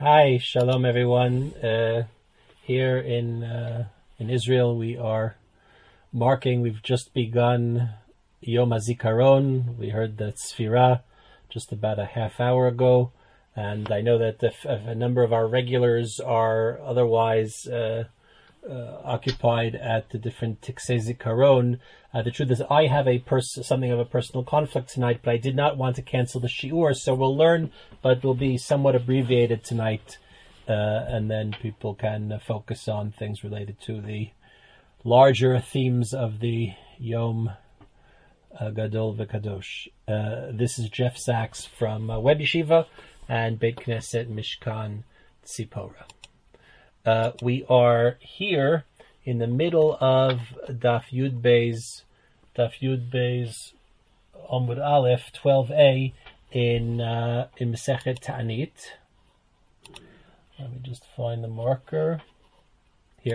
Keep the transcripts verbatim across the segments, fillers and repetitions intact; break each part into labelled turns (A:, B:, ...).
A: Hi, shalom everyone. Uh, here in uh, in Israel, we are marking. We've just begun Yom HaZikaron. We heard the Tzfirah just about a half hour ago, and I know that the, a number of our regulars are otherwise uh, uh, occupied at the different Tiksei Zikaron. Uh, the truth is, I have a pers- something of a personal conflict tonight, but I did not want to cancel the shiur, so we'll learn, but it will be somewhat abbreviated tonight, uh, and then people can uh, focus on things related to the larger themes of the Yom uh, Gadol V'Kadosh. Uh, this is Jeff Sachs from uh, Web Yeshiva and Beit Knesset Mishkan Tzipora. Uh, we are here in the middle of Daf Yud Beis, Daf Yud Beis Amud Aleph twelve a in uh, in Masechet Ta'anit. Let me just find the marker here.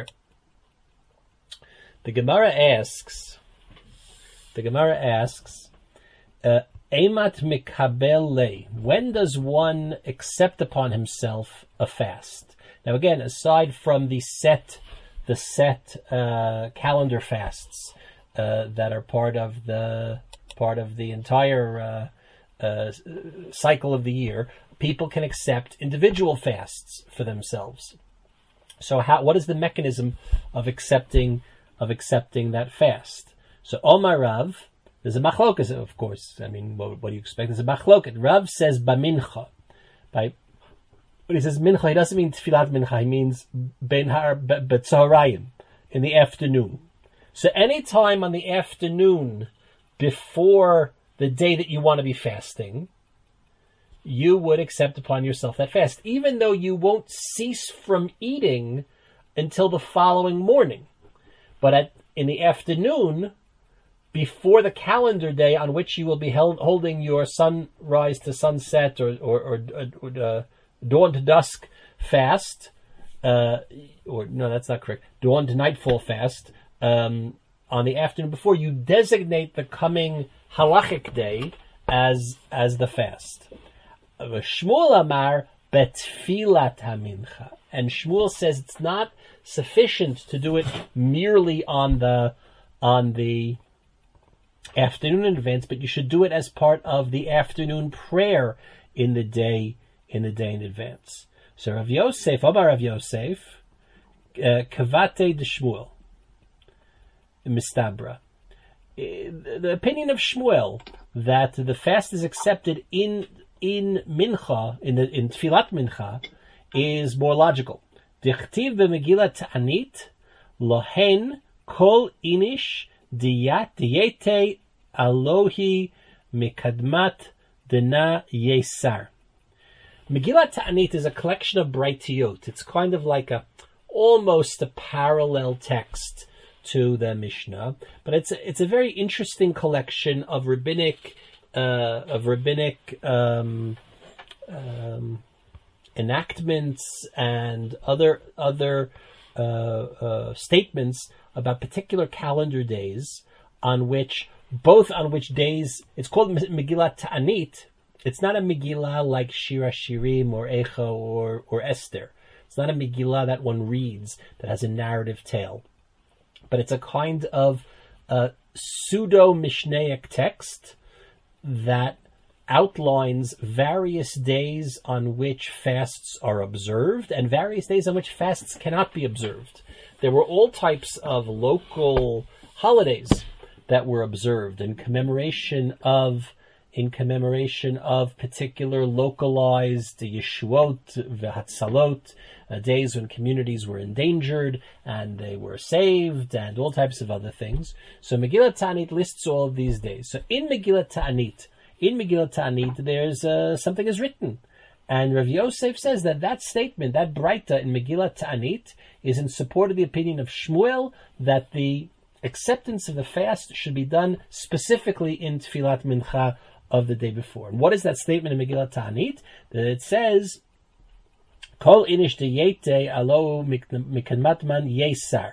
A: The Gemara asks. The Gemara asks, uh, Eimat mikabel lei. When does one accept upon himself a fast? Now, again, aside from the set. the set uh, calendar fasts uh, that are part of the part of the entire uh, uh, cycle of the year, people can accept individual fasts for themselves. So, how? What is the mechanism of accepting of accepting that fast? So, Omar Rav, there's a machlokas, of course. I mean, what, what do you expect? There's a machloket. Rav says bamincha, by when he says mincha, he doesn't mean tfilat mincha. He means ben har betzorayim, in the afternoon. So any time on the afternoon before the day that you want to be fasting, you would accept upon yourself that fast, even though you won't cease from eating until the following morning. But at in the afternoon, before the calendar day on which you will be held, holding your sunrise to sunset or or, or, or uh, dawn to dusk fast, uh, or no, that's not correct. Dawn to nightfall fast. Um, on the afternoon before, you designate the coming halachic day as as the fast. Shmuel Amar betfilat hamincha, and Shmuel says it's not sufficient to do it merely on the on the afternoon in advance, but you should do it as part of the afternoon prayer in the day. in the day in advance. So Rav Yosef, Amar Rav Yosef, Kavate de Shmuel, Mistabra. The opinion of Shmuel that the fast is accepted in in mincha, in the in Tfilat mincha, is more logical. Dichtiv b'Megillat Ta'anit lohen kol inish diyat diyete alohi mikadmat dena yesar. Megillat Ta'anit is a collection of braytiyot. It's kind of like a, almost a parallel text to the Mishnah, but it's a, it's a very interesting collection of rabbinic uh, of rabbinic um, um, enactments and other other uh, uh, statements about particular calendar days on which both on which days it's called Megillat Ta'anit. It's not a Megillah like Shira Shirim or Echo or, or Esther. It's not a Megillah that one reads that has a narrative tale. But it's a kind of uh, pseudo-Mishnaic text that outlines various days on which fasts are observed and various days on which fasts cannot be observed. There were all types of local holidays that were observed in commemoration of in commemoration of particular localized Yeshuot, V'Hatzalot, uh, days when communities were endangered and they were saved, and all types of other things. So Megillat Ta'anit lists all of these days. So in Megillat Ta'anit, in Megillat Ta'anit, there's uh, something is written. And Rav Yosef says that that statement, that Braita in Megillat Ta'anit, is in support of the opinion of Shmuel that the acceptance of the fast should be done specifically in Tfilat Mincha of the day before. And what is that statement in Megillat Ta'anit? That it says, Kol inish deyete alo mikadmatman yesar.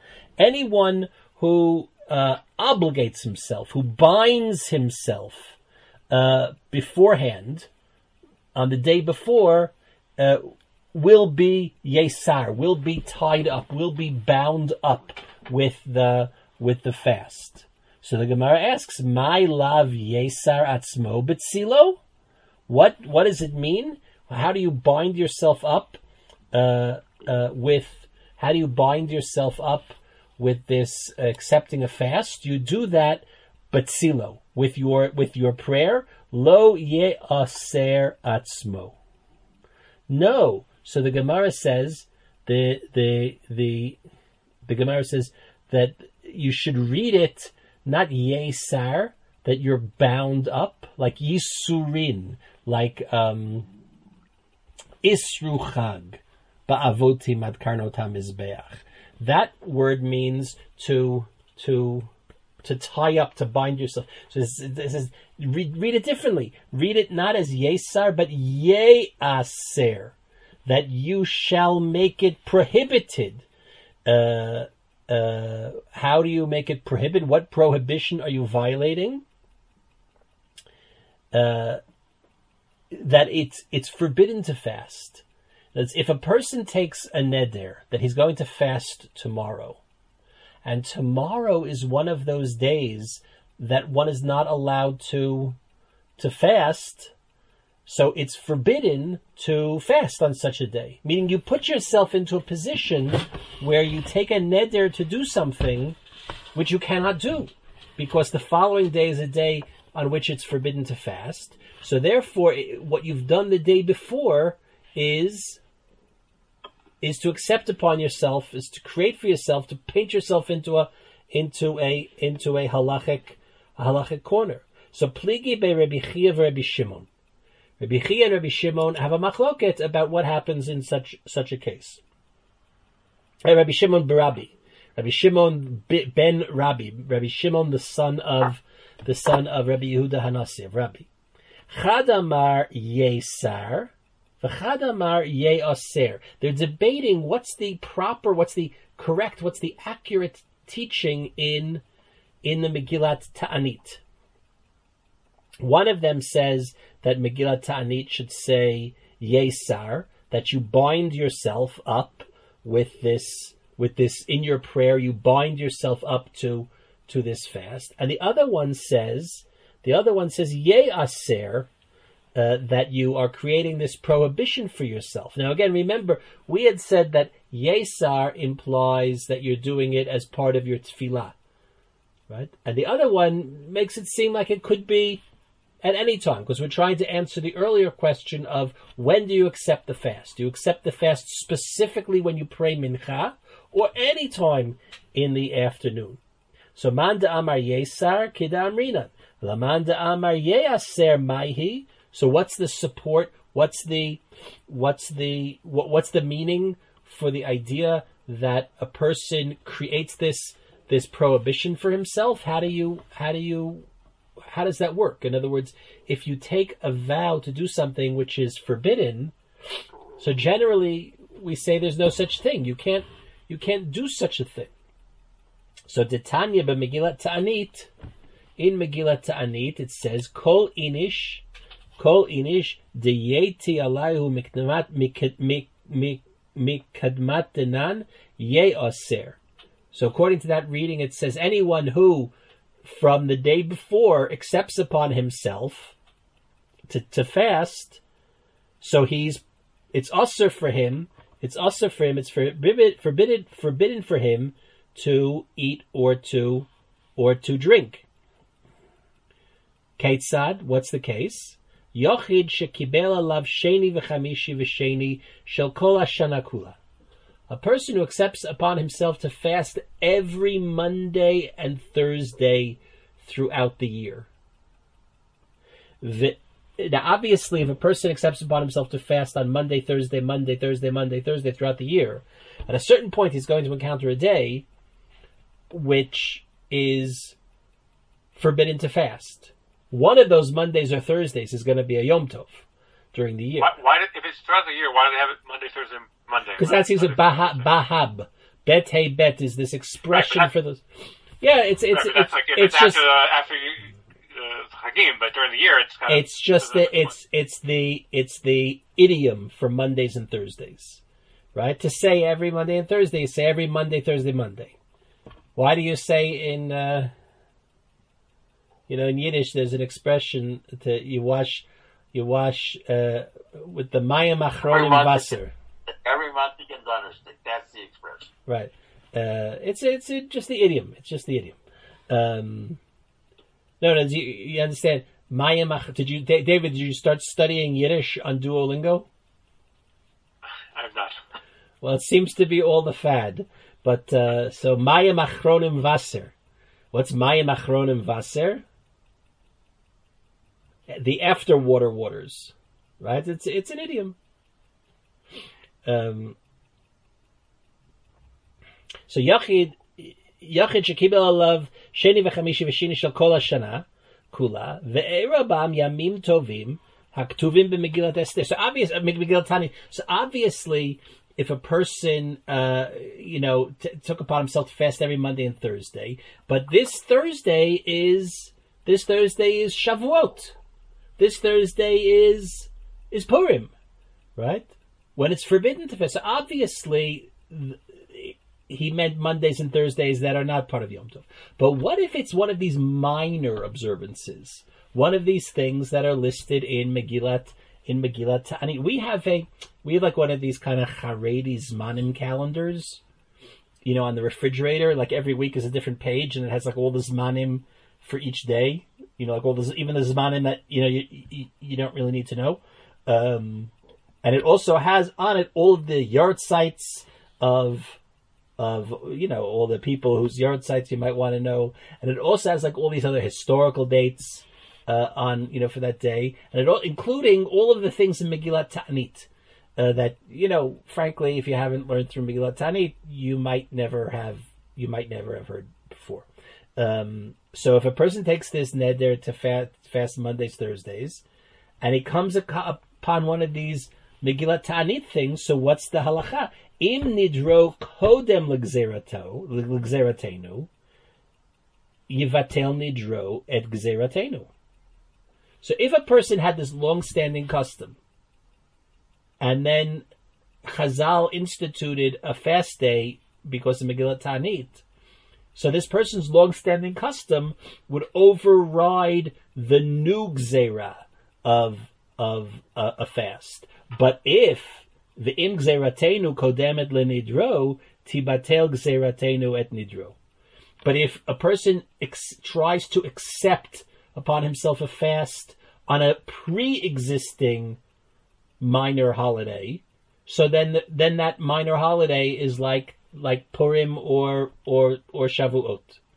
A: Anyone who uh, obligates himself, who binds himself uh, beforehand, on the day before, uh, will be yesar, will be tied up, will be bound up with the with the fast. So the Gemara asks, "My lav yesar atzmo betzilo." What what does it mean? How do you bind yourself up uh, uh, with? How do you bind yourself up with this uh, accepting a fast? You do that betzilo with your with your prayer. Lo ye'aser atzmo. No. So the Gemara says the the the the Gemara says that you should read it not yesar, that you're bound up, like yisurin, like um, isru chag ba'avoti madkarnotam mizbeach. That word means to to to tie up, to bind yourself. So this, this is read, read it differently. Read it not as yesar, but ye'aser, that you shall make it prohibited. Uh, uh, how do you make it prohibited? What prohibition are you violating? Uh, that it's it's forbidden to fast. That's if a person takes a neder that he's going to fast tomorrow, and tomorrow is one of those days that one is not allowed to to fast. So it's forbidden to fast on such a day. Meaning you put yourself into a position where you take a neder to do something which you cannot do, because the following day is a day on which it's forbidden to fast. So therefore, what you've done the day before is is to accept upon yourself, is to create for yourself, to paint yourself into a into a into a halachic a halachic corner. So pligi be Rabbi Chia Rabbi Shimon. Rabbi Chia and Rabbi Shimon have a machloket about what happens in such such a case. Hey, Rabbi Shimon Barabi, Rabbi Shimon ben Rabbi, Rabbi Shimon the son of the son of Rabbi Yehuda Hanasi of Rabbi. Chad amar yesar, v'chad amar yeaser. They're debating what's the proper, what's the correct, what's the accurate teaching in in the Megillat Ta'anit. One of them says that Megillat Ta'anit should say yesar, that you bind yourself up with this, with this in your prayer. You bind yourself up to to this fast. And the other one says, the other one says yeaser, uh, that you are creating this prohibition for yourself. Now again, remember, we had said that yesar implies that you're doing it as part of your tefillah, right? And the other one makes it seem like it could be at any time, because we're trying to answer the earlier question of when do you accept the fast? Do you accept the fast specifically when you pray mincha, or any time in the afternoon? So man da amar yesar kida amrina, la man da amar yeaser maihi. So what's the support? What's the what's the what, what's the meaning for the idea that a person creates this this prohibition for himself? How do you how do you How does that work? In other words, if you take a vow to do something which is forbidden, so generally we say there's no such thing. You can't, you can't do such a thing. So Tanya be Megillat Ta'anit, in Megillat Ta'anit it says, Kol inish, Kol inish deyeti alayhu mikadmat mikadmat denan ye'aser. So according to that reading, it says anyone who from the day before accepts upon himself to, to fast, so he's, it's usher for him, it's usher for him, it's forbidden, forbidden, forbidden for him to eat or to, or to drink. Keitzad, what's the case? Yochid shekibel alav sheni v'chamishi v'sheni shel kol hashana kula. A person who accepts upon himself to fast every Monday and Thursday throughout the year. The, now, obviously, if a person accepts upon himself to fast on Monday, Thursday, Monday, Thursday, Monday, Thursday throughout the year, at a certain point he's going to encounter a day which is forbidden to fast. One of those Mondays or Thursdays is going to be a Yom Tov during the year.
B: Why, why did, if it's throughout the year, why do they have it Monday, Thursday, Monday?
A: Because that seems a bahab, bahab. Bet hey bet is this expression right, for those. Yeah, it's it's
B: right,
A: it's,
B: like if
A: it's,
B: it's
A: just
B: after uh, after uh, Hagim, but during the year it's kind
A: it's
B: of,
A: just the it's it's the it's the idiom for Mondays and Thursdays, right? To say every Monday and Thursday, you say every Monday, Thursday, Monday. Why do you say in, uh, you know, in Yiddish, there's an expression to you wash, you wash uh, with the Mayim Achronim Wasser.
C: Every month you can understand. That's the expression.
A: Right. Uh, it's it's it, just the idiom. It's just the idiom. Um, no, no, you, you understand? Mayim. Did you, David? Did you start studying Yiddish on Duolingo?
B: I'm not.
A: Well, it seems to be all the fad. But uh, so Mayim Achronim Wasser. What's Mayim Achronim Wasser? The after water waters, right? It's it's an idiom. Um, so Yachid Yachid shekibel alav sheni v'chamishi v'shini shel kol hashana kula ve'erabam yamim tovim haktuvim b'Megillat Esther. So obvious, uh, Megillat Tani. So obviously, if a person, uh, you know, t- took upon himself to fast every Monday and Thursday, but this Thursday is this Thursday is Shavuot. This Thursday is is Purim, right? When it's forbidden to fast. So obviously, th- he meant Mondays and Thursdays that are not part of Yom Tov. But what if it's one of these minor observances? One of these things that are listed in Megillat in Megillat Ta'anit. We have a we have like one of these kind of Haredi Zmanim calendars, you know, on the refrigerator. Like every week is a different page, and it has like all the Zmanim for each day. You know, like all the even the Zmanim that you know you you, you don't really need to know. Um, and it also has on it all of the yard sites of of you know all the people whose yard sites you might want to know, and it also has like all these other historical dates. Uh, on you know for that day, and it all, including all of the things in Megillat Ta'anit uh, that you know, frankly, if you haven't learned through Megillat Ta'anit, you might never have you might never have heard before. Um, so if a person takes this neder to fast, fast Mondays, Thursdays, and he comes upon one of these Megillat Ta'anit things, so what's the halacha? Im nidro kodem l'gzerato l'gzeratenu yivatel nidro et gzeratenu. So if a person had this long-standing custom, and then Chazal instituted a fast day because of Megillat Ta'anit, so this person's long-standing custom would override the new gzera of of uh, a fast. But if the im gzeratenu kodemet lenidro, tibatel gzeratenu et nidro. But if a person ex- tries to accept upon himself a fast on a pre-existing minor holiday, so then then that minor holiday is like like Purim or or or Shavuot.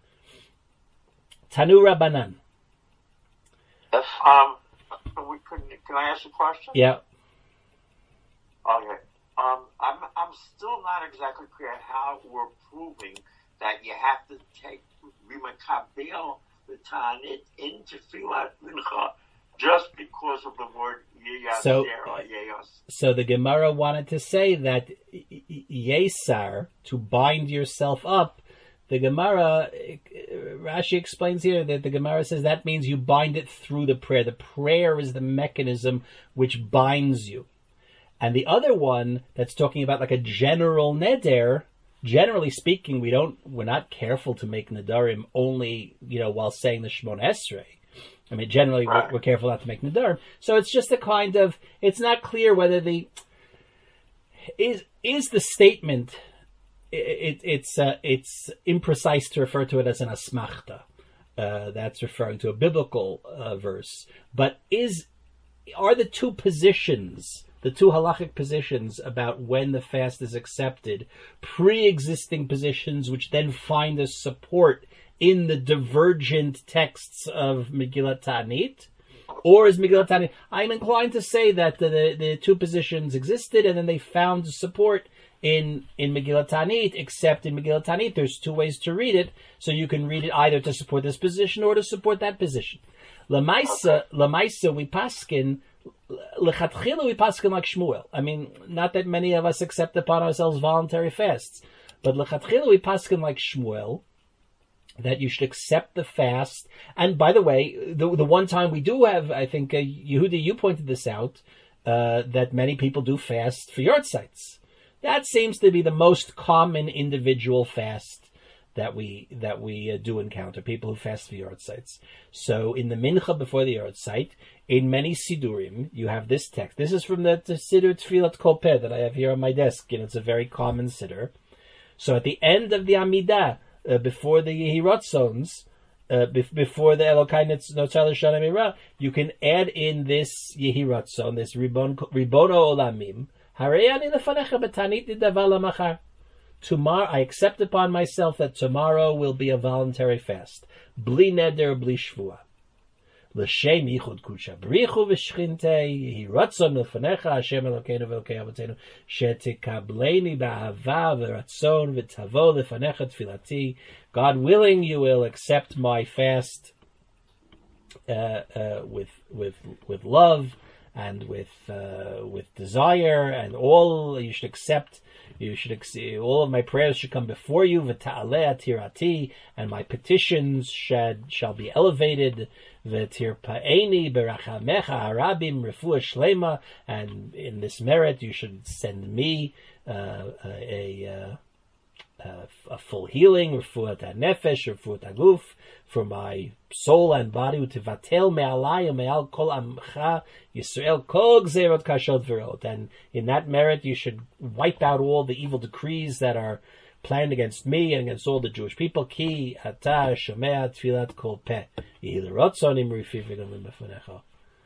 A: Tanu Rabbanan.
C: If um, we could, can I ask a question?
A: Yeah.
C: Okay. Um, I'm I'm still not exactly clear how we're proving that you have to take Rimakabel the Ta'anit into Filat Mincha just because of the word Yeyasar
A: so,
C: or Yeyas.
A: So the Gemara wanted to say that Yesar, to bind yourself up, the Gemara, Rashi explains here that the Gemara says that means you bind it through the prayer. The prayer is the mechanism which binds you. And the other one that's talking about like a general neder, generally speaking, we don't, we're not careful to make nedarim only, you know, while saying the Shemona Esrei. I mean, generally
C: right.
A: we're, we're careful not to make nedarim. So it's just a kind of, it's not clear whether the, is, is the statement, it, it, it's, uh, it's imprecise to refer to it as an asmachta. Uh, that's referring to a biblical uh, verse. But is, are the two positions, the two halachic positions about when the fast is accepted, pre-existing positions which then find a support in the divergent texts of Megillat Ta'anit? Or is Megillat Ta'anit... I'm inclined to say that the, the, the two positions existed and then they found support in, in Megillat Ta'anit, except in Megillat Ta'anit there's two ways to read it, so you can read it either to support this position or to support that position. Lamaisa, Lamaisa, we paskin... Lechatchila we paskin like Shmuel. I mean, not that many of us accept upon ourselves voluntary fasts, but lechatchila we paskin like Shmuel, that you should accept the fast. And by the way, the the one time we do have, I think, uh, Yehuda, you pointed this out, uh, that many people do fast for yortzites. That seems to be the most common individual fast that we that we uh, do encounter, people who fast for yortzites. So in the mincha before the yortzeit, in many sidurim, you have this text. This is from the, the Siddur Tfilat Kol Peh that I have here on my desk, and it's a very common siddur. So at the end of the Amidah, uh, before the Yehirotzons, uh, be- before the Elokai Notzar L'Shana Meira, you can add in this Yehirotzon, this Ribon, Ribono Olamim, Hareyani Lefanecha B'Tanit Nidavar Lamachar. Tomorrow, I accept upon myself that tomorrow will be a voluntary fast. Bli neder, bli shvua. L'shem yichud kudsha b'richu v'shchintei yiratzon l'fanecha Hashem Elokeinu v'Elokei Avotenu shetikableini b'ahava v'ratzon v'tavo l'fanecha tfilati. God willing, you will accept my fast uh, uh, with with with love and with uh, with desire, and all you should accept. You should accept, all of my prayers should come before you, v'ta'aleh tirati, and my petitions should, shall be elevated, v'tirpa'eni berachamecha harabim refuah shlema, and in this merit you should send me uh, a, a, a a full healing, refuat nefesh, refuat aguf, for my soul and body, utivatel me'alai me'al kol amcha Yisrael kol gzerot kashot v'rot, and in that merit you should wipe out all the evil decrees that are planned against me and against all the Jewish people. Ki ata shomea tfilat kol peh yihilrotzonim rifivigam b'fanecha.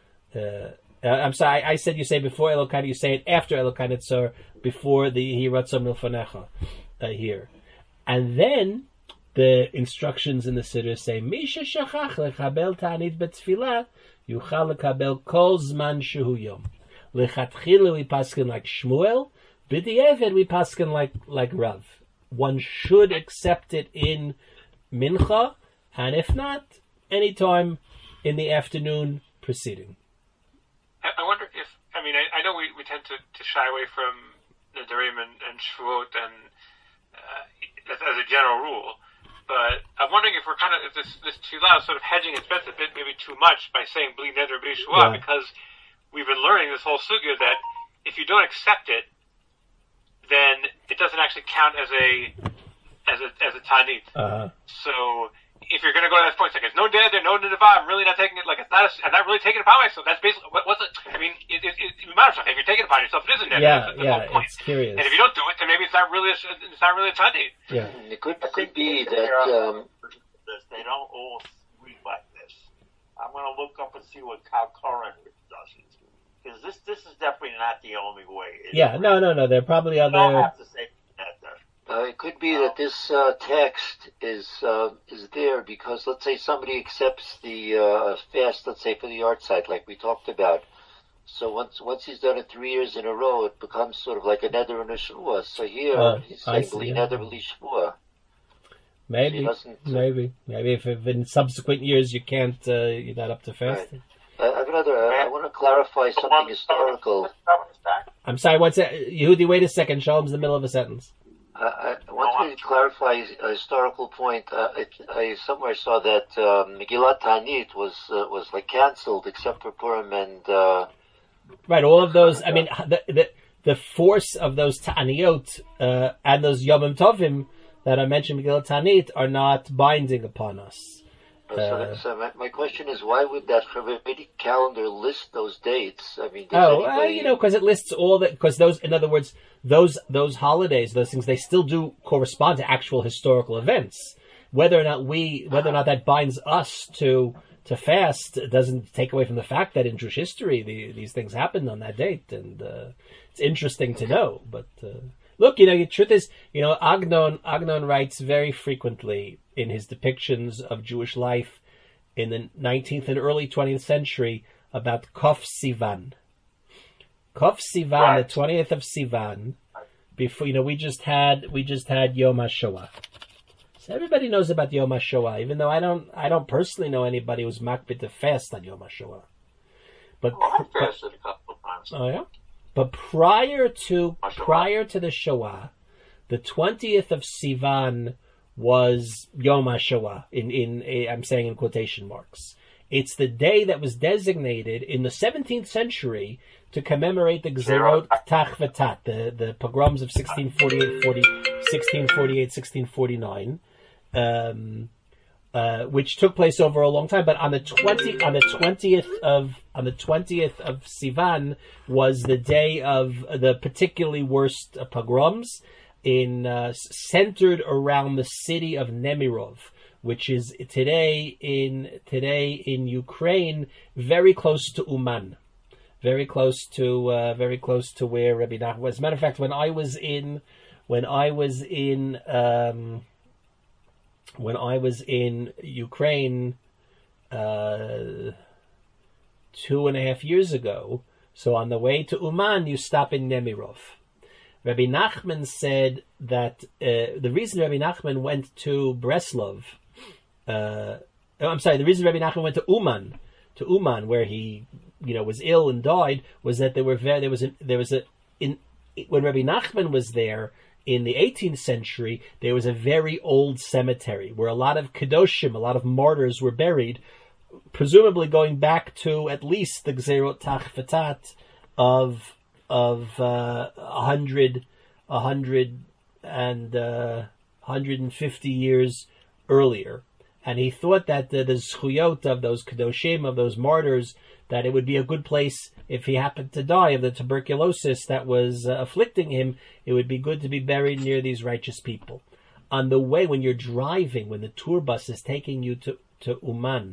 A: I'm sorry, I, I said you say before Elokai, you say it after Elokai Netzor, before the Yihiratzon Milfanecha uh, here. And then the instructions in the Siddur say, Misha shachach lechabel ta'anit betfilah, yuchal lekabel kol zman shehu yom. Lechatchilu we paskin like Shmuel, b'di'eved we paskin like, like Rav. One should accept it in Mincha, and if not, any time in the afternoon preceding.
B: I wonder if, I mean, I, I know we, we tend to, to shy away from Nedarim and, and Shavuot and uh, as, as a general rule, but I'm wondering if we're kind of, if this, this tefillah is sort of hedging its bets a bit, maybe too much by saying Bli Neder Bli Shavuot, yeah. Because we've been learning this whole sugya that if you don't accept it, then it doesn't actually count as a, as a, as a ta'anit. Uh-huh. So, if you're going to go to that point, it's like, there's no dead there, no nidava, I'm really not taking it, like, it's not, a, I'm not really taking it upon myself. That's basically, what, what's it, I mean, it, it, it, it matters. If you're taking it upon yourself, it isn't dead.
A: Yeah,
B: that's, that's
A: yeah,
B: the whole point.
A: It's curious.
B: And if you don't do it, then maybe it's not really a, it's not really a ta'anit.
A: Yeah.
D: It could, it could be that, um,
C: they don't all read like this. I'm going to look up and see what Kal Koren does it. Because this, this is definitely not the only way.
A: Yeah, no, no, no, there are probably other...
C: You don't have to say that there.
D: Uh, it could be that this uh, text is uh, is there because, let's say, somebody accepts the uh, fast, let's say, for the art site, like we talked about. So once once he's done it three years in a row, it becomes sort of like a neder and a shvua. So here,
A: uh,
D: he's saying bli neder bli shvua.
A: Maybe, so maybe, maybe if, if in subsequent years you can't, uh, you're not up to fasting.
D: Right. I have another. Uh, I want to clarify something historical.
A: I'm sorry. What's that? Yehudi, wait a second. Shalom's in the middle of a sentence.
D: Uh, I want to clarify a historical point. Uh, it, I somewhere saw that uh, Megillat Ta'anit was uh, was like canceled except for Purim and uh,
A: right. All of those. I mean, the the, the force of those Ta'aniot uh, and those Yomim Tovim that I mentioned, Megillat Ta'anit, are not binding upon us.
D: Uh, so, that, so my, my question is, why would that Chavidic calendar list those dates? I mean,
A: oh,
D: anybody...
A: uh, you know, because it lists all that. Because those, in other words, those those holidays, those things, they still do correspond to actual historical events. Whether or not we, whether or not that binds us to to fast, doesn't take away from the fact that in Jewish history, the, these things happened on that date, and uh, it's interesting to know. But uh, look, you know, the truth is, you know, Agnon Agnon writes very frequently in his depictions of Jewish life in the nineteenth and early twentieth century about Kof Sivan. Kof Sivan, right. The twentieth of Sivan, before, you know, we just had, we just had Yom HaShoah. So everybody knows about Yom HaShoah, even though I don't, I don't personally know anybody who's makbid to fast on Yom HaShoah. But,
C: oh, I fasted a couple of times.
A: Oh yeah? But prior to, prior to the Shoah, the twentieth of Sivan was Yom HaShoah, in, in, I'm saying in quotation marks. It's the day that was designated in the seventeenth century to commemorate the Gzerot Tachvatat, the, the pogroms of sixteen forty-eight, forty, sixteen forty-eight, sixteen forty-nine, um, uh, which took place over a long time. But on the twenty, on the twentieth of on the twentieth of Sivan was the day of the particularly worst uh, pogroms, in uh, centered around the city of Nemirov, which is today in today in Ukraine, very close to Uman. Very close to, uh, very close to where Rabbi Nachman was. As a matter of fact, when I was in, when I was in, um, when I was in Ukraine, uh, two and a half years ago, so on the way to Uman, you stop in Nemirov. Rabbi Nachman said that uh, the reason Rabbi Nachman went to Breslov, uh, I'm sorry, the reason Rabbi Nachman went to Uman, to Uman, where he, you know, was ill and died, was that there were very, there was a, there was a, in, when Rabbi Nachman was there in the eighteenth century, there was a very old cemetery where a lot of Kedoshim, a lot of martyrs were buried, presumably going back to at least the Gzerot Tachvatat of, of, uh, a hundred, a hundred and, uh, one hundred fifty years earlier. And he thought that the, the zchuyot of those Kedoshim, of those martyrs, that it would be a good place if he happened to die of the tuberculosis that was uh, afflicting him. It would be good to be buried near these righteous people. On the way, when you're driving, when the tour bus is taking you to, to Uman,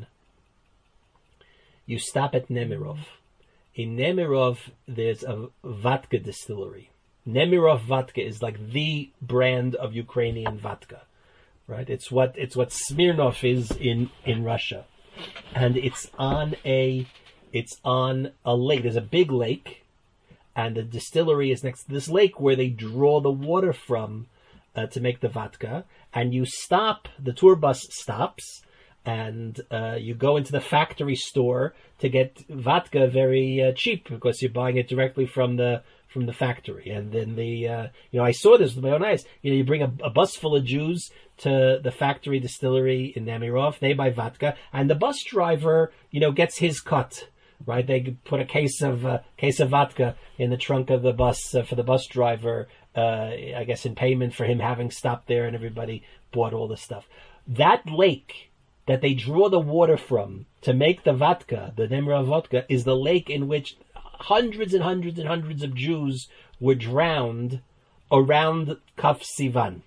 A: you stop at Nemirov. In Nemirov, there's a vodka distillery. Nemirov vodka is like the brand of Ukrainian vodka, right? It's what it's what Smirnoff is in, in Russia, and it's on a It's on a lake. There's a big lake, and the distillery is next to this lake where they draw the water from uh, to make the vodka. And you stop, the tour bus stops, and uh, you go into the factory store to get vodka very uh, cheap because you're buying it directly from the from the factory. And then the, uh, you know, I saw this with my own eyes. You know, you bring a, a bus full of Jews to the factory distillery in Nemirov. They buy vodka, and the bus driver, you know, gets his cut. Right, they put a case of uh, case of vodka in the trunk of the bus uh, for the bus driver. Uh, I guess in payment for him having stopped there, and everybody bought all the stuff. That lake that they draw the water from to make the vodka, the Nemirov vodka, is the lake in which hundreds and hundreds and hundreds of Jews were drowned around Kaf Sivan.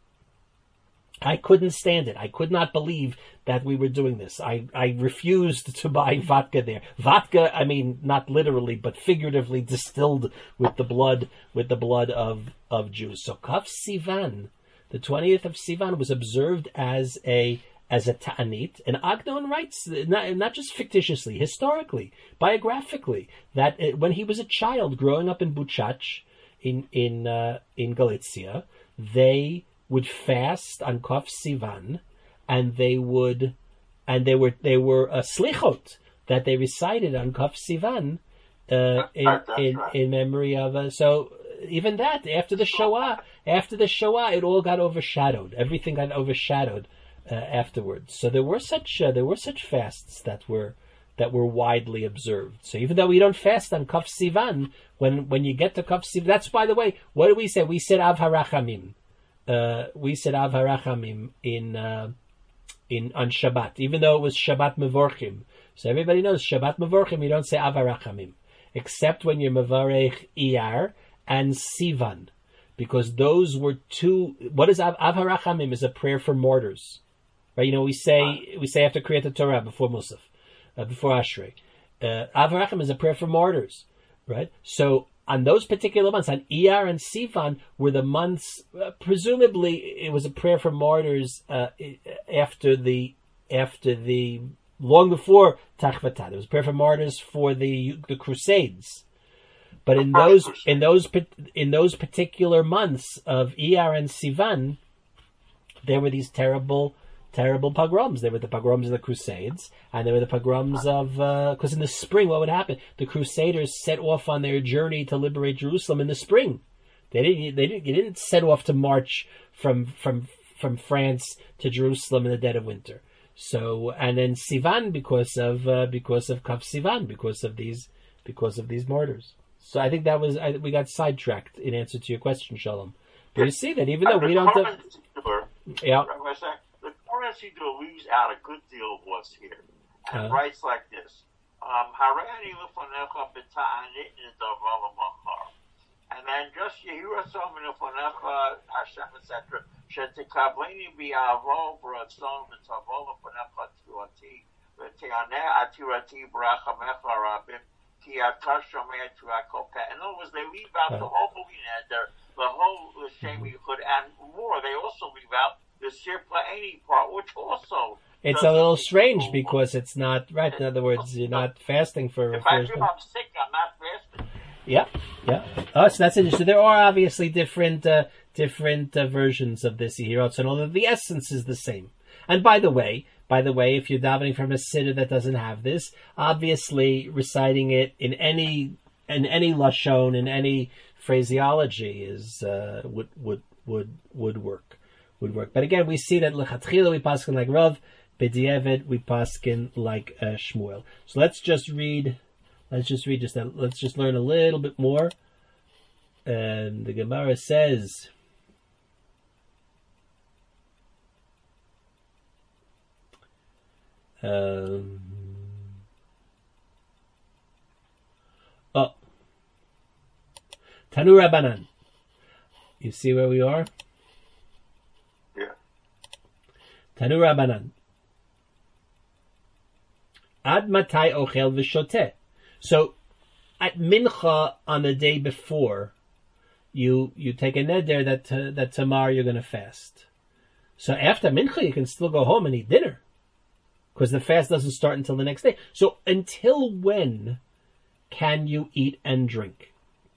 A: I couldn't stand it. I could not believe that we were doing this. I, I refused to buy vodka there. Vodka, I mean, not literally, but figuratively distilled with the blood, with the blood of, of Jews. So Kaf Sivan, the twentieth of Sivan, was observed as a, as a ta'anit. And Agnon writes, not, not just fictitiously, historically, biographically, that it, when he was a child growing up in Buchach, in, in, uh, in Galicia, they would fast on Kaf Sivan, and they would, and they were they were a slichot that they recited on Kaf Sivan, uh, in in, right. in memory of. Uh, so even that, after the Shoah, after the Shoah, it all got overshadowed. Everything got overshadowed uh, afterwards. So there were such uh, there were such fasts that were that were widely observed. So even though we don't fast on Kaf Sivan, when when you get to Kaf Sivan, that's, by the way, what do we say? We said Av Harachamim. Uh, we said Av Harachamim in uh, in on Shabbat, even though it was Shabbat Mevorchim. So everybody knows Shabbat Mevorchim, you don't say Av Harachamim, except when you're Mevarech Iyar and Sivan, because those were two. What is Av, Av Harachamim? Is a prayer for martyrs, right? You know, we say we say after Kriyat Torah before Musaf, uh, before Ashrei. Uh, Av Harachamim is a prayer for martyrs, right? So on those particular months, on Iyar and Sivan, were the months, uh, presumably it was a prayer for martyrs uh, after the, after the, long before Tachvatat. It was a prayer for martyrs for the the Crusades. But in those, in those, in those particular months of Iyar and Sivan, there were these terrible, terrible pogroms. There were the pogroms of the Crusades, and there were the pogroms of, because uh, in the spring, what would happen? The Crusaders set off on their journey to liberate Jerusalem in the spring. They didn't, they didn't, they didn't set off to march from, from, from France to Jerusalem in the dead of winter. So and then Sivan because of uh, because of Kav Sivan because of these because of these martyrs. So I think that was I, we got sidetracked in answer to your question, Shalom. But you see that even though we don't have, yeah,
C: the Torah leaves out a good deal of what's here and
A: uh,
C: writes like this. Um, Harani lefanecha b'ta'anit nedavala machar. And then just Yehira Somin lefanecha Hashem et cetera. Shetikableini bi'avo b'ratzon v'tavo lefanecha tuati v'te'aneh atirati b'rachamecha rabim ki atar shomei tu'akol peh. In other words, they leave out the whole movie neder, the whole Shem Yichud, and more. They also leave out the Sir Pla'eni part, which also.
A: It's a little strange because it's not right. In other words, you're not fasting for.
C: If I feel I'm sick, I'm not fasting.
A: Yeah, yeah. Oh, so that's interesting. There are obviously different, uh, different uh, versions of this Yehirot, and although the essence is the same. And by the way, by the way, if you're davening from a siddur that doesn't have this, obviously reciting it in any in any lashon, in any phraseology, is uh, would would would would work. Would work. But again, we see that lechatchila we paskin like Rav. B'di'evet we paskin like uh, Shmuel. So let's just read. Let's just read just that. Let's just learn a little bit more. And the Gemara says, um, "Oh, Tanu Rabbanan." You see where we are?
C: Yeah.
A: Tanu Rabbanan. Ad matai ochel v'shoteh. So, at mincha on the day before, you you take a neder that uh, that tomorrow you're going to fast. So after mincha, you can still go home and eat dinner, because the fast doesn't start until the next day. So until when can you eat and drink?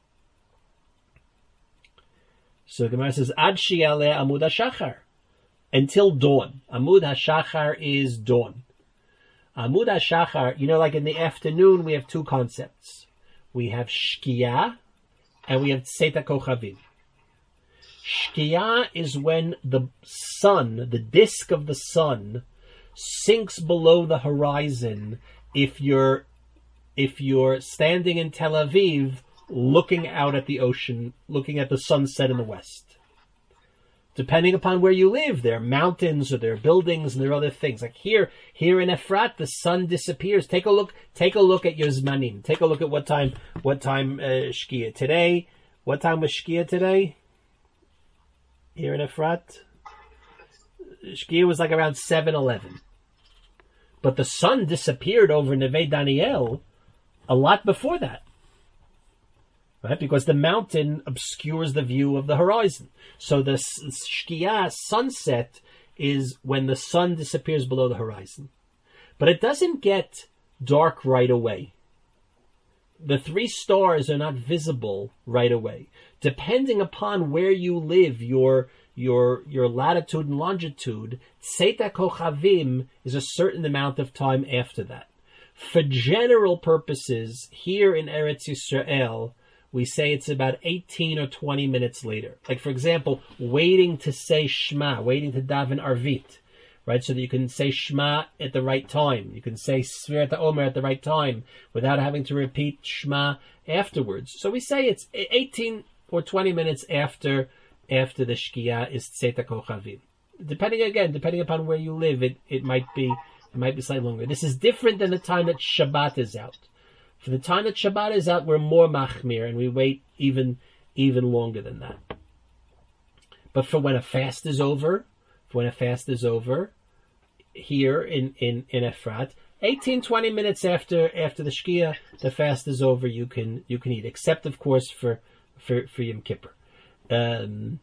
A: So the Gemara says ad shi'aleh amud hashachar, until dawn. Amud hashachar is dawn. Amud HaShachar, you know, like in the afternoon, we have two concepts. We have Shkia, and we have Tzeit HaKochavim. Shkia is when the sun, the disk of the sun, sinks below the horizon if you're, if you're standing in Tel Aviv, looking out at the ocean, looking at the sunset in the west. Depending upon where you live, there are mountains or there are buildings and there are other things. Like here, here in Efrat, the sun disappears. Take a look, take a look at your Zmanim. Take a look at what time, what time uh, Shkia today. What time was Shkia today? Here in Efrat, Shkia was like around seven eleven. But the sun disappeared over Neve Daniel a lot before that. Right? Because the mountain obscures the view of the horizon. So the Shkia, sunset, is when the sun disappears below the horizon. But it doesn't get dark right away. The three stars are not visible right away. Depending upon where you live, your your your latitude and longitude, Tzeit HaKochavim is a certain amount of time after that. For general purposes, here in Eretz Yisrael, we say it's about eighteen or twenty minutes later. Like, for example, waiting to say Shema, waiting to daven Arvit, right? So that you can say Shema at the right time. You can say Sfirat HaOmer at the right time without having to repeat Shema afterwards. So we say it's eighteen or twenty minutes after after the Shkia is Tzeit HaKochavim. Depending, again, depending upon where you live, it, it might be it might be slightly longer. This is different than the time that Shabbat is out. For the time that Shabbat is out, we're more machmir, and we wait even even longer than that. But for when a fast is over, for when a fast is over, here in, in, in Efrat, eighteen, twenty minutes after after the Shkia, the fast is over, you can you can eat, except of course for for, for Yom Kippur. Um,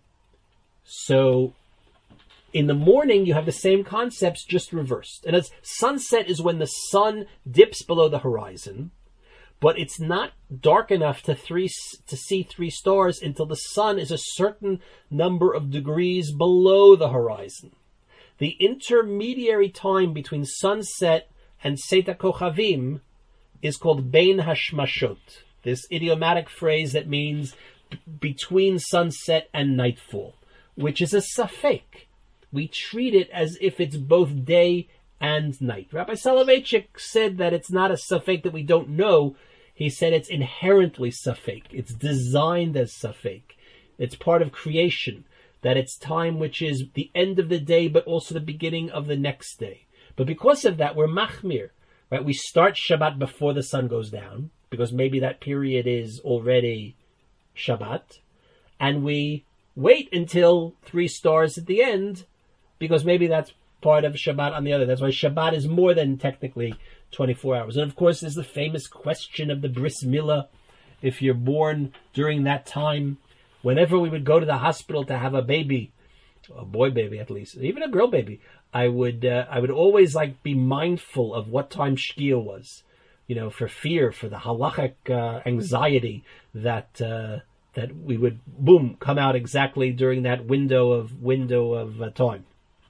A: so in the morning, you have the same concepts, just reversed. And as sunset is when the sun dips below the horizon, but it's not dark enough to three to see three stars until the sun is a certain number of degrees below the horizon. The intermediary time between sunset and Tzeit HaKochavim is called Bein Hashmashot, this idiomatic phrase that means b- between sunset and nightfall, which is a safek. We treat it as if it's both day and night. Rabbi Soloveitchik said that it's not a safek that we don't know. He said it's inherently safek. It's designed as safek. It's part of creation, that it's time which is the end of the day, but also the beginning of the next day. But because of that, we're machmir, right? We start Shabbat before the sun goes down, because maybe that period is already Shabbat, and we wait until three stars at the end, because maybe that's part of Shabbat on the other. That's why Shabbat is more than technically twenty-four hours. And of course, there's the famous question of the bris milah. If you're born during that time, whenever we would go to the hospital to have a baby, a boy baby at least, even a girl baby, I would uh, I would always like be mindful of what time Shkia was, you know, for fear, for the halachic uh, anxiety that uh, that we would boom come out exactly during that window of window of uh, time.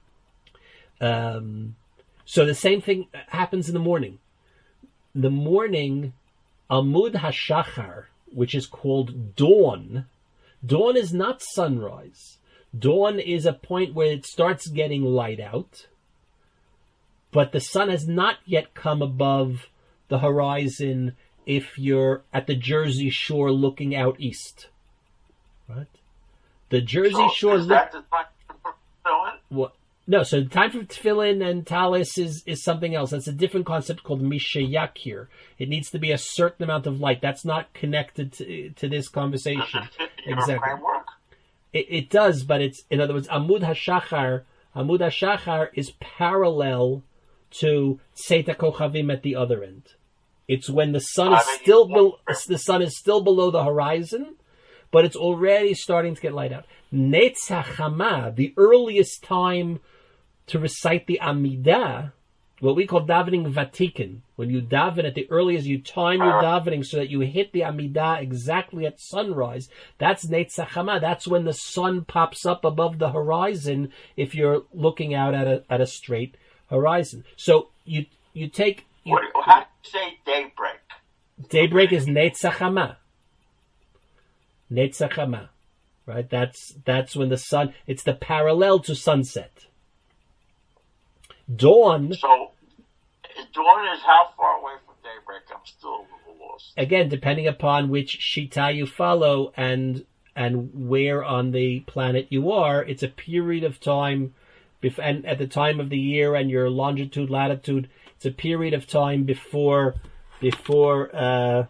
A: Um, so the same thing happens in the morning. The morning, Amud HaShachar, which is called dawn. Dawn is not sunrise. Dawn is a point where it starts getting light out, but the sun has not yet come above the horizon if you're at the Jersey Shore looking out east. Right? The Jersey
C: So
A: Shore...
C: is that the time for tefillin?
A: What? No, so the time for tefillin and talis is, is something else. That's a different concept called mishayakir. It needs to be a certain amount of light. That's not connected to, to this conversation.
C: Your
A: Exactly.
C: framework?
A: It, it does, but it's, in other words, Amud HaShachar, Amud HaShachar is parallel to Tzeta Kochavim at the other end. It's when the sun is
C: I mean,
A: still,
C: yeah.
A: be, the sun is still below the horizon, but it's already starting to get light out. Netzach Hama, the earliest time to recite the Amidah, what we call davening vatikin. When you daven at the earliest, you time your davening so that you hit the Amidah exactly at sunrise. That's Netzach Hama. That's when the sun pops up above the horizon if you're looking out at a at a straight horizon. So you you take... You,
C: What, how do you say daybreak?
A: daybreak is Netzach Hama. Netzach Hama. Right? That's that's when the sun... It's the parallel to sunset. Dawn...
C: So, dawn is how far away from daybreak? I'm still a little lost.
A: Again, depending upon which shita you follow and and where on the planet you are, it's a period of time, bef- and at the time of the year and your longitude, latitude, it's a period of time before before uh,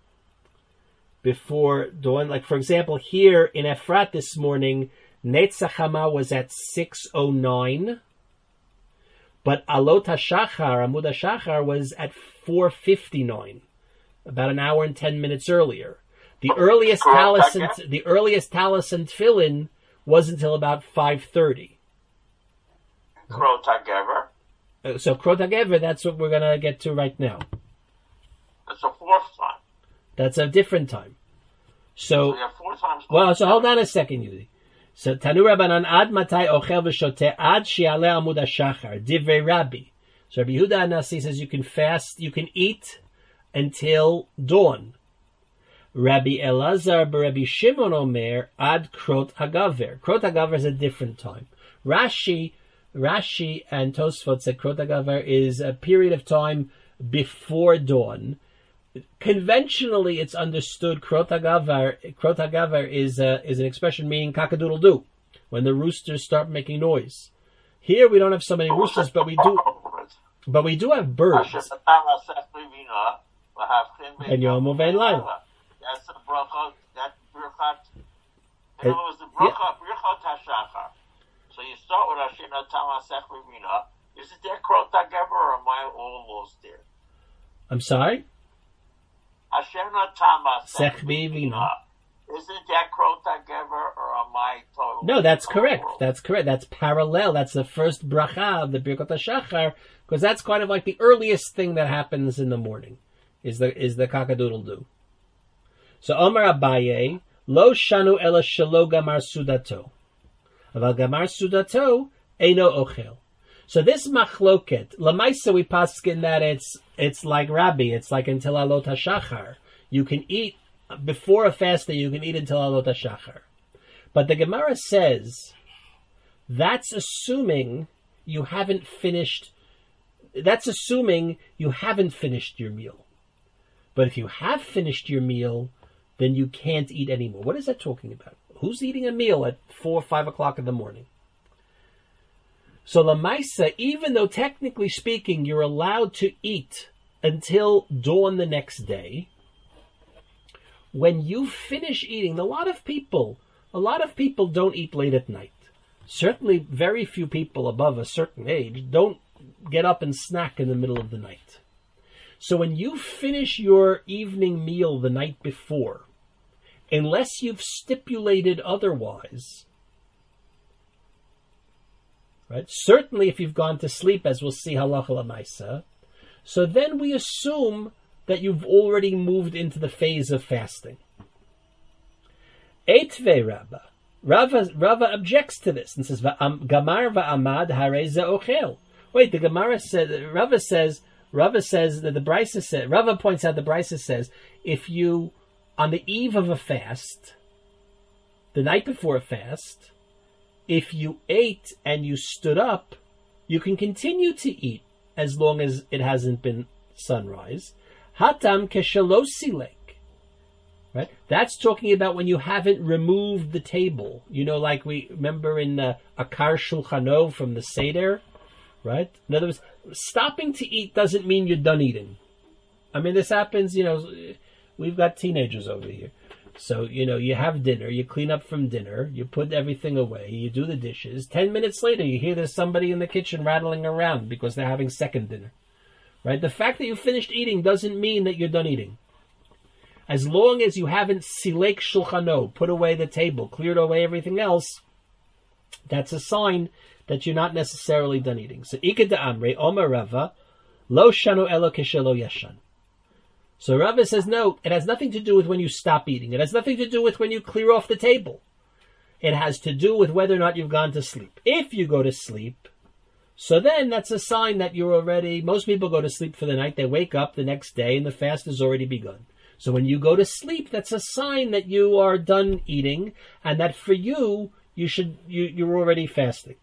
A: before dawn. Like for example, here in Efrat this morning, Netzach Hama was at six oh nine. But Alot HaShachar, Amud HaShachar, was at four fifty-nine, about an hour and ten minutes earlier. The earliest talis and, the earliest talis and tefillin was until about five thirty.
C: Krot HaGever.
A: Uh, So Krot HaGever, that's what we're going to get to right now.
C: That's a fourth time.
A: That's a different time.
C: So
A: So,
C: we have four times.
A: well, so hold on a second, Yudi. So Tanu Rabbanan ad matai ochel v'shoteh ad shi'aleh Amud HaShachar divrei Rabbi. So Rabbi Yehuda Anasi says you can fast, you can eat until dawn. Rabbi Elazar b'Rabbi Shimon Omer ad Krot HaGaver. Krot HaGaver is a different time. Rashi, Rashi and Tosfot said Krot HaGaver is a period of time before dawn. Conventionally, it's understood Krot HaGavar, Krot HaGavar is a, is an expression meaning cock-a-doodle-doo, when the roosters start making noise. Here we don't have so many roosters, but we do, but we do have birds. And Yom Uvein Laila.
C: That's the bracha. That bracha. In other words, the bracha, bracha tashachar. So you start with Hashem Natam Asech Levina. Isn't there Krot HaGever, or am I all lost there?
A: I'm sorry?
C: Hashem Natam
A: Sech
C: Asech
A: Levina.
C: Levina. Isn't that Krot HaGever, or am I totally?
A: No, that's
C: totally
A: correct.
C: wrong?
A: That's correct. That's parallel. That's the first bracha of the Birkot HaShachar, because that's kind of like the earliest thing that happens in the morning, is the is the cock-a-doodle-doo. So Omar Abaye, Lo shanu ela shelo gamar sudato. Aval gamar sudato, eino ochel. So this machloket, lamaisa we paskin that it's it's like Rabbi, it's like until Alot HaShachar. You can eat, before a fast day, you can eat until Alot HaShachar. But the Gemara says, that's assuming you haven't finished that's assuming you haven't finished your meal. But if you have finished your meal, then you can't eat anymore. What is that talking about? Who's eating a meal at four or five o'clock in the morning? So Lamaisa, even though technically speaking you're allowed to eat until dawn the next day, when you finish eating, a lot of people, a lot of people don't eat late at night. Certainly very few people above a certain age don't get up and snack in the middle of the night. So when you finish your evening meal the night before, unless you've stipulated otherwise, right? Certainly if you've gone to sleep, as we'll see halacha l'maisa, so then we assume that you've already moved into the phase of fasting. Eitve Rava. Rava, Rava objects to this and says, Gamar va'amad hareza ochel. Wait, the Gemara said, Rava says, Rava says that the Brisa says, Rava points out the Brisa says, if you, on the eve of a fast, the night before a fast, if you ate and you stood up, you can continue to eat as long as it hasn't been sunrise. Hatam keshelosilek. Right? That's talking about when you haven't removed the table. You know, like we remember in uh, Akar Shulchano from the Seder, right? In other words, stopping to eat doesn't mean you're done eating. I mean, this happens, you know, we've got teenagers over here. So, you know, you have dinner, you clean up from dinner, you put everything away, you do the dishes. Ten minutes later, you hear there's somebody in the kitchen rattling around because they're having second dinner. Right? The fact that you finished eating doesn't mean that you're done eating. As long as you haven't silek shulchano, put away the table, cleared away everything else, that's a sign that you're not necessarily done eating. So, ikeda amre, Omer Rava, lo shanu elo keshelo yashan. So Rava says, no, it has nothing to do with when you stop eating. It has nothing to do with when you clear off the table. It has to do with whether or not you've gone to sleep. If you go to sleep, so then that's a sign that you're already, most people go to sleep for the night, they wake up the next day and the fast has already begun. So when you go to sleep, that's a sign that you are done eating and that for you, you should, you, you're already fasting.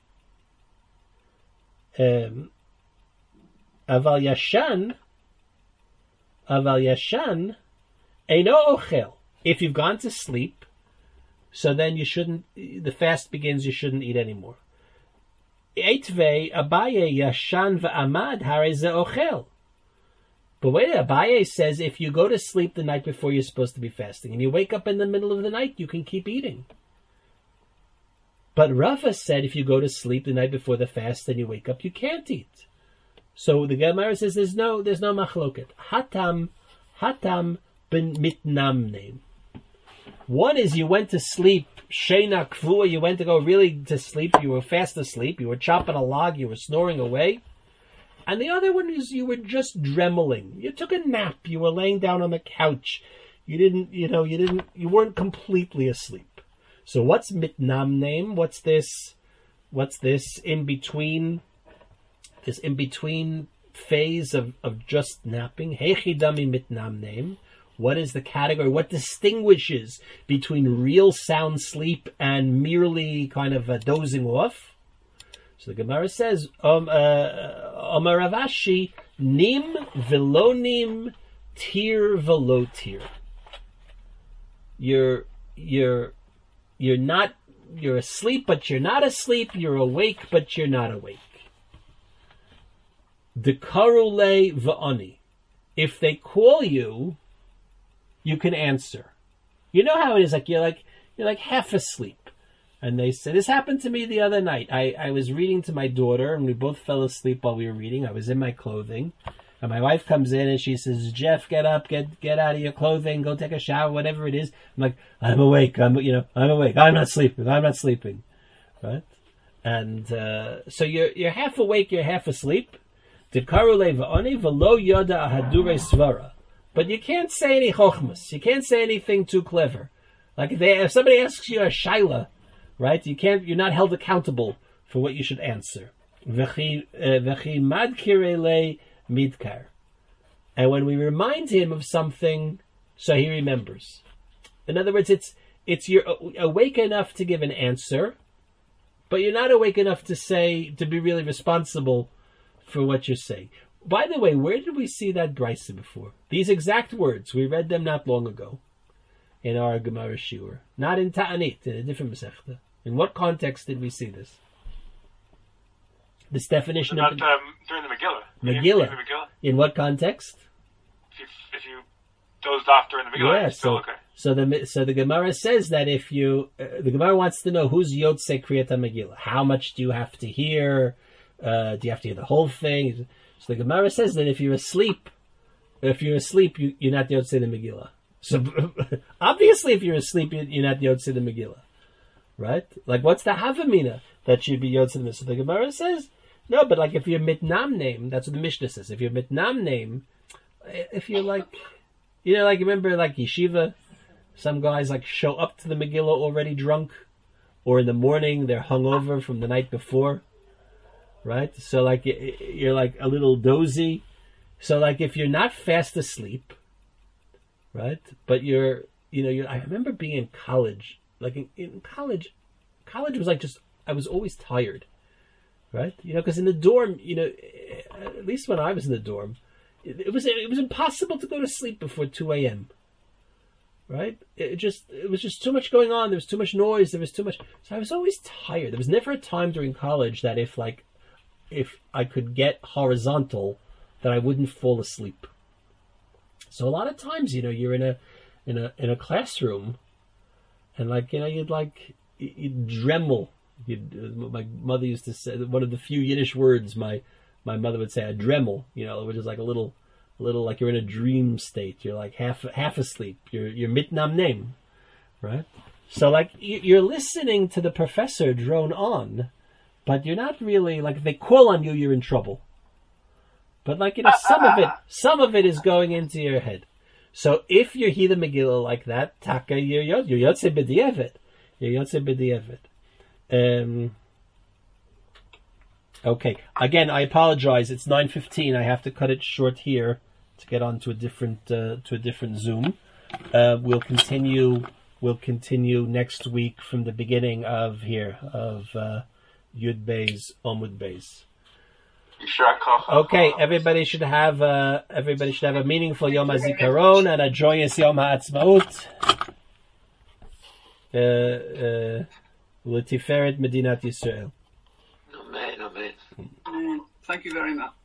A: Um, Aval Yashan, Aval Yashan, Eino Ochel. If you've gone to sleep, so then you shouldn't, the fast begins, you shouldn't eat anymore. Eitvei Abaye Yashan v'amad hare ze ochel. But wait, Abaye says if you go to sleep the night before you're supposed to be fasting and you wake up in the middle of the night, you can keep eating. But Rava said if you go to sleep the night before the fast and you wake up, you can't eat. So the Gemara says there's no there's no machloket. Hatam hatam ben mitnam name. One is you went to sleep, sheina kvua, you went to go really to sleep, you were fast asleep, you were chopping a log, you were snoring away. And the other one is you were just dremeling. You took a nap, you were laying down on the couch. You didn't, you know, you didn't, you weren't completely asleep. So what's mitnam name? What's this, what's this in between, this in between phase of, of just napping? Hechidami mitnam name. What is the category? What distinguishes between real sound sleep and merely kind of uh, dozing off? So the Gemara says, Om uh, Rava Ashi, nim velonim tir velotir. You're you're you're not you're asleep, but you're not asleep. You're awake, but you're not awake. Dekarule va'ani. If they call you, you can answer. You know how it is, like you're like you're like half asleep. And they said, this happened to me the other night. I, I was reading to my daughter, and we both fell asleep while we were reading. I was in my clothing. And my wife comes in, and she says, Jeff, get up, get get out of your clothing, go take a shower, whatever it is. I'm like, I'm awake. I'm, you know, I'm awake. I'm not sleeping. I'm not sleeping. Right? And uh, so you're you're half awake, you're half asleep. But you can't say any chochmas. You can't say anything too clever. Like if, they, if somebody asks you a shaila, right? You can't. You're not held accountable for what you should answer. V'chi madkirele midkar. And when we remind him of something, so he remembers. In other words, it's it's you're awake enough to give an answer, but you're not awake enough to say to be really responsible for what you're saying. By the way, where did we see that brisa before? These exact words, we read them not long ago in our Gemara Shiur. Not in Ta'anit, in a different Masechta. In what context did we see this? This definition
B: Not,
A: of...
B: um, during the Megillah.
A: Megillah.
B: In the Megillah.
A: In what context?
B: If you, if you dozed off during the Megillah,
A: Yeah,
B: it's still
A: so,
B: okay.
A: so the so the Gemara says that if you... Uh, the Gemara wants to know who's Yotze Kriyat Megillah. How much do you have to hear? Uh, do you have to hear the whole thing? So the Gemara says that if you're asleep, if you're asleep, you, you're not Yotze the Megillah. So obviously, if you're asleep, you're not Yotze the Megillah, right? Like, what's the Havamina that should be Yotze the Megillah? So the Gemara says no, but like if you're mitnam name, that's what the Mishnah says. If you're mitnam name, if you're like, you know, like remember like yeshiva, some guys like show up to the Megillah already drunk, or in the morning they're hungover from the night before. Right? So like you're like a little dozy. So like if you're not fast asleep, right? But you're, you know, you're, I remember being in college, like in, in college, college was like just, I was always tired, right? You know, because in the dorm, you know, at least when I was in the dorm, it, it was, it was impossible to go to sleep before two a.m., right? It just, it was just too much going on. There was too much noise. There was too much. So I was always tired. There was never a time during college that if like, if I could get horizontal, that I wouldn't fall asleep. So a lot of times, you know, you're in a in a in a classroom, and like you know, you'd like you'd dremel. You'd, my mother used to say one of the few Yiddish words my my mother would say, a dremel. You know, which is like a little, a little like you're in a dream state. You're like half half asleep. You're you're mitnam name, right? So like you're listening to the professor drone on. But you're not really, like, if they call on you, you're in trouble. But, like, you know, some of it, some of it is going into your head. So if you hear the Megillah like that, taka, you're yotze b'di'evet. You're yotze b'di'evet. Um, okay. Again, I apologize. It's nine fifteen. I have to cut it short here to get on to a different, uh, to a different Zoom. Uh, we'll continue, we'll continue next week from the beginning of here, of, uh, Yud Beis, Omud Beis. Okay, everybody should have uh, everybody should have a meaningful Yom HaZikaron and a joyous Yom HaAtzmaut. L'tiferet Medinat Yisrael.
D: Amen, amen.
E: Thank you very much.